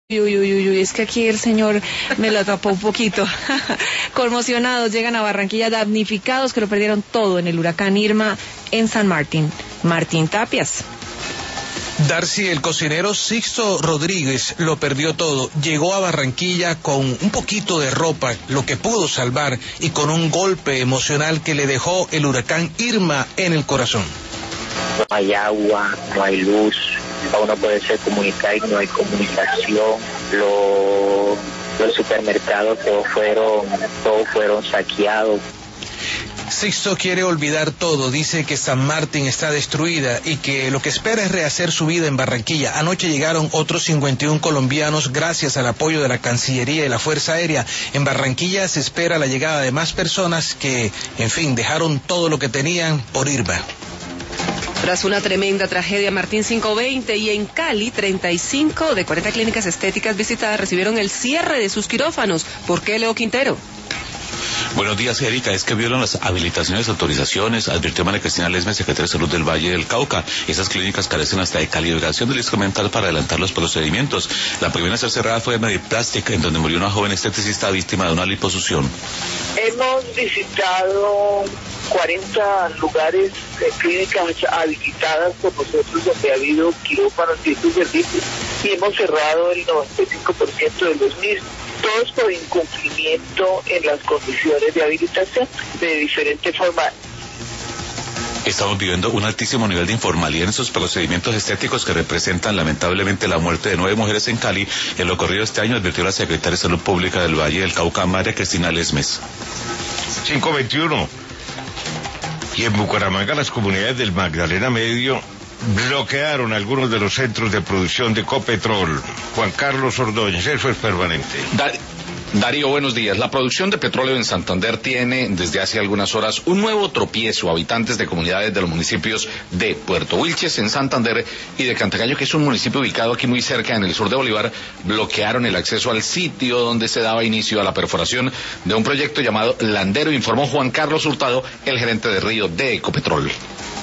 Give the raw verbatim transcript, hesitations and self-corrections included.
Uy, uy, uy, uy, es que aquí el señor me lo atrapó un poquito. Conmocionados llegan a Barranquilla damnificados que lo perdieron todo en el huracán Irma en San Martín. Martín Tapias. Darcy, el cocinero Sixto Rodríguez, lo perdió todo. Llegó a Barranquilla con un poquito de ropa, lo que pudo salvar, y con un golpe emocional que le dejó el huracán Irma en el corazón. No hay agua, no hay luz, uno puede ser comunicar y no hay comunicación. Los, los supermercados todos fueron, todos fueron saqueados. Sixto quiere olvidar todo, dice que San Martín está destruida y que lo que espera es rehacer su vida en Barranquilla. Anoche llegaron otros cincuenta y uno colombianos gracias al apoyo de la Cancillería y la Fuerza Aérea. En Barranquilla se espera la llegada de más personas que, en fin, dejaron todo lo que tenían por Irma. Tras una tremenda tragedia, Martín quinientos veinte y en Cali, treinta y cinco de cuarenta clínicas estéticas visitadas recibieron el cierre de sus quirófanos. ¿Por qué, Leo Quintero? Buenos días, Erika. Es que violan las habilitaciones, autorizaciones, advirtió María Cristina Lesme, secretaria de Salud del Valle del Cauca. Esas clínicas carecen hasta de calibración del instrumental para adelantar los procedimientos. La primera a ser cerrada fue Mediplastic, en donde murió una joven esteticista víctima de una liposucción. Hemos visitado cuarenta lugares, eh, clínicas habilitadas por nosotros donde ha habido quirófanos y estos servicios, y hemos cerrado el noventa y cinco por ciento de los mismos. Todos por incumplimiento en las condiciones de habilitación de diferente forma. Estamos viviendo un altísimo nivel de informalidad en esos procedimientos estéticos que representan lamentablemente la muerte de nueve mujeres en Cali en lo corrido este año, advirtió la secretaria de Salud Pública del Valle del Cauca, María Cristina Lesmes. cinco veintiuno. Y en Bucaramanga las comunidades del Magdalena Medio bloquearon algunos de los centros de producción de Copetrol. Juan Carlos Ordóñez, eso es permanente. Dar Darío, buenos días. La producción de petróleo en Santander tiene desde hace algunas horas un nuevo tropiezo. Habitantes de comunidades de los municipios de Puerto Wilches en Santander y de Cantagallo, que es un municipio ubicado aquí muy cerca en el sur de Bolívar, bloquearon el acceso al sitio donde se daba inicio a la perforación de un proyecto llamado Landero, informó Juan Carlos Hurtado, el gerente de Río de Ecopetrol.